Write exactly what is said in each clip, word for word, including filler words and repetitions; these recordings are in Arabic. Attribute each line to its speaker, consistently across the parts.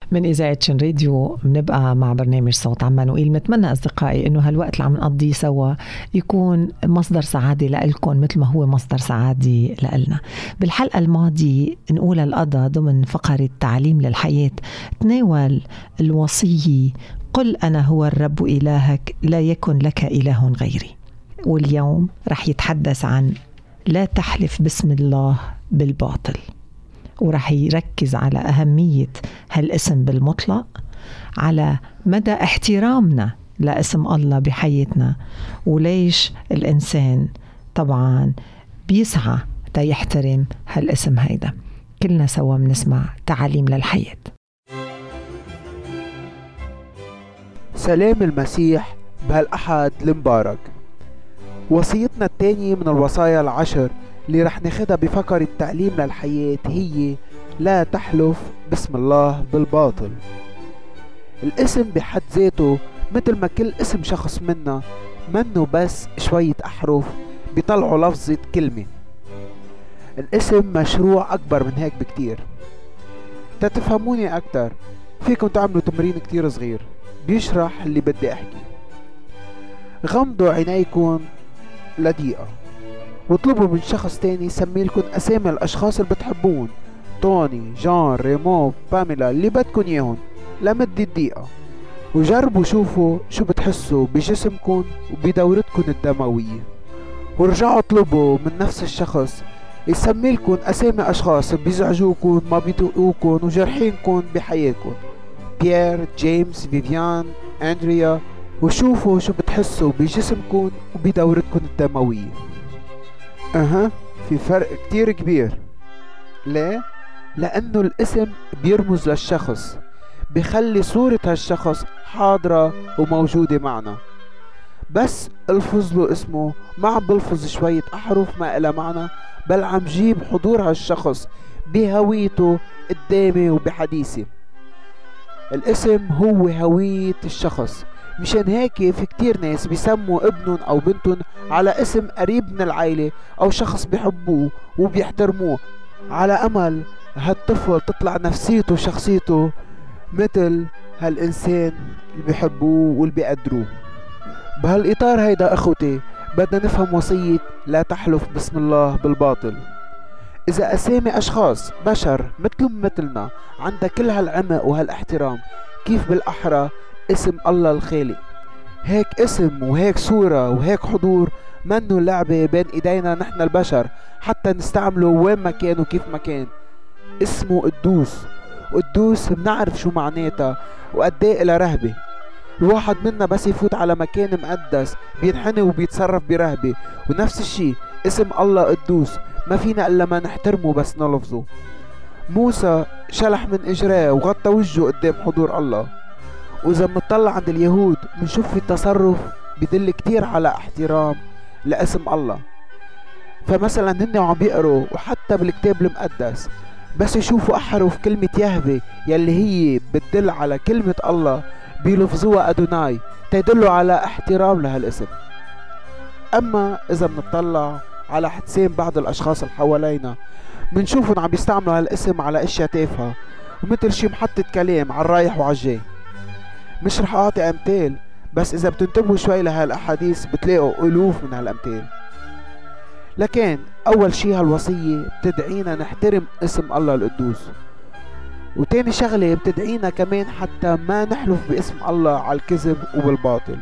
Speaker 1: من إذاعة شن راديو بنبقى مع برنامج صوت عمانوئيل. نتمنى أصدقائي إنه هالوقت اللي عم نقضيه سوا يكون مصدر سعادة لإلكم مثل ما هو مصدر سعادة لإلنا. بالحلقة الماضية نقول القضاء ضمن فقرة تعليم للحياة تناول الوصية قل أنا هو الرب إلهك لا يكن لك إله غيري، واليوم رح يتحدث عن لا تحلف باسم الله بالباطل، ورح يركز على أهمية هالاسم بالمطلق، على مدى احترامنا لاسم الله بحياتنا، وليش الإنسان طبعا بيسعى تا يحترم هالاسم هيدا. كلنا سوا بنسمع تعاليم للحياة.
Speaker 2: سلام المسيح بهالأحد المبارك. وصيتنا الثانية من الوصايا العشر اللي رح ناخدها بفقرة التعليم للحياة هي لا تحلف باسم الله بالباطل. الاسم بحد ذاته مثل ما كل اسم شخص منا منه بس شوية أحرف بيطلعوا لفظة كلمة. الاسم مشروع أكبر من هيك بكتير. تتفهموني أكتر فيكم تعملوا تمرين كتير صغير بيشرح اللي بدي أحكي. غمضوا عينيكم لدقيقة واطلبوا من شخص تاني يسمي لكم أسامي الأشخاص اللي بتحبون، توني، جان، ريمو، باميلا، اللي بدكن ياهن لمدة دقيقة، وجربوا شوفوا شو بتحسوا بجسمكم وبدورتكم الدموية. ورجعوا اطلبوا من نفس الشخص يسمي لكم أسامي أشخاص بيزعجوكم، ما بيطوقوكم وجرحينكم بحياتكم، بيير، جيمس، فيفيان، أندريا، وشوفوا شو بتحسوا بجسمكم وبدورتكم الدموية. أها في فرق كتير كبير. ليه؟ لأنه الاسم بيرمز للشخص، بيخلي صورة هالشخص حاضرة وموجودة معنا. بس الفظ له اسمه ما عم بلفظ شوية أحرف ما إلها معنى، بل عم جيب حضور هالشخص بهويته قدامي وبحديثي. الاسم هو هوية الشخص. مشان هيك في كتير ناس بيسموا ابنهم أو بنتهم على اسم قريب من العائلة أو شخص بيحبوه وبيحترموه، على أمل هالطفل تطلع نفسيته وشخصيته مثل هالإنسان اللي بيحبوه واللي بيقدروه. بهالإطار هيدا أخوتي بدنا نفهم وصية لا تحلف باسم الله بالباطل. إذا أسامي أشخاص بشر مثلهم مثلنا عندها كل هالعمق وهالاحترام، كيف بالأحرى اسم الله الخالق؟ هيك اسم وهيك صورة وهيك حضور منه لعبة بين إيدينا نحن البشر حتى نستعمله وين ما كان وكيف ما كان. اسمه قدوس. قدوس بنعرف شو معناتها وقديه إلها رهبة. الواحد منا بس يفوت على مكان مقدس بينحني وبيتصرف برهبة، ونفس الشي اسم الله قدوس ما فينا إلا ما نحترمه بس نلفظه. موسى شلح من إجراه وغطى وجهه قدام حضور الله، وإذا منطلع عند اليهود منشوف في التصرف بدل كتير على احترام لاسم الله. فمثلا هن عم بيقروا وحتى بالكتاب المقدس بس يشوفوا أحرف كلمة يهوه يلي هي بتدل على كلمة الله بيلفظوها أدوناي تدلوا على احترام لهالاسم. أما إذا منطلع على حدسين بعض الأشخاص اللي حوالينا منشوفهم عم بيستعملوا هالاسم على اشياء تافهة ومثل شي محطة كلام على الرايح وعالجاي. مش رح أعطي أمثال، بس إذا بتنتبهوا شوي لهالأحاديث بتلاقوا ألوف من هالأمثال. لكن أول شي هالوصية بتدعينا نحترم اسم الله القدوس، وتاني شغلة بتدعينا كمان حتى ما نحلف باسم الله على الكذب وبالباطل.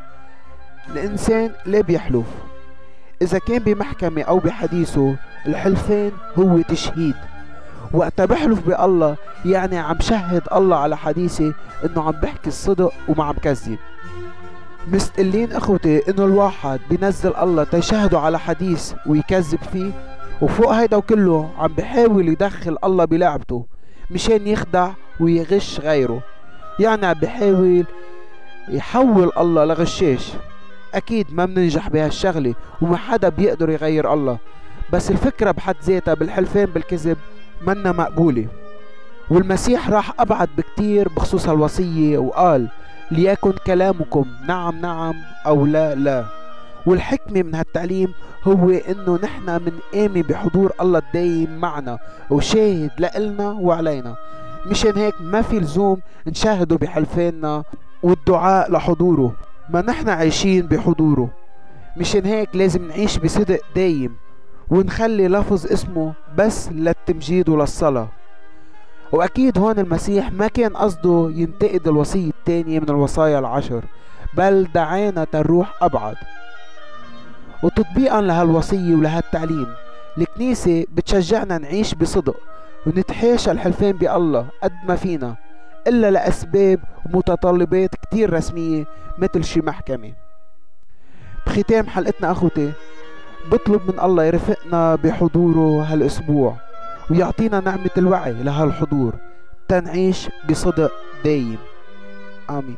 Speaker 2: الإنسان ليه بيحلف؟ إذا كان بمحكمة أو بحديثه الحلفان هو تشهيد. وقتا بحلف بالله يعني عم شهد الله على حديثي انه عم بحكي الصدق وما عم كذب. مستقلين اخوتي انه الواحد بينزل الله تيشهدوا على حديث ويكذب فيه، وفوق هيدا وكله عم بحاول يدخل الله بلعبته مشان يخدع ويغش غيره، يعني عم بحاول يحول الله لغشاش. اكيد ما بننجح بهالشغلة وما حدا بيقدر يغير الله، بس الفكرة بحد ذاتها بالحلفان بالكذب منا مقبولة. والمسيح راح أبعد بكتير بخصوص هالوصية وقال ليكن كلامكم نعم نعم أو لا لا. والحكمة من هالتعليم هو إنه نحن منآمن بحضور الله الدايم معنا وشاهد لإلنا وعلينا. مشان هيك ما في لزوم نشاهده بحلفاننا والدعاء لحضوره، ما نحن عايشين بحضوره. مشان هيك لازم نعيش بصدق دايم ونخلي لفظ اسمه بس للتمجيد وللصلاة. وأكيد هون المسيح ما كان قصده ينتقد الوصية الثانية من الوصايا العشر، بل دعانا تروح أبعد. وتطبيقا لهالوصية ولهالتعليم الكنيسة بتشجعنا نعيش بصدق ونتحاشى الحلفان بالله قد ما فينا، إلا لأسباب ومتطلبات كتير رسمية مثل شي محكمة. بختام حلقتنا أخوتي بطلب من الله يرفقنا بحضوره هالأسبوع ويعطينا نعمة الوعي لهالحضور تنعيش بصدق دايم. آمين.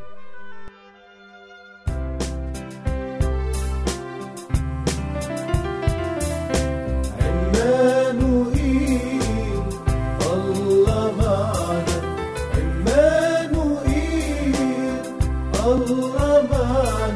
Speaker 3: عمانوئيل الله معنا، عمانوئيل الله معنا.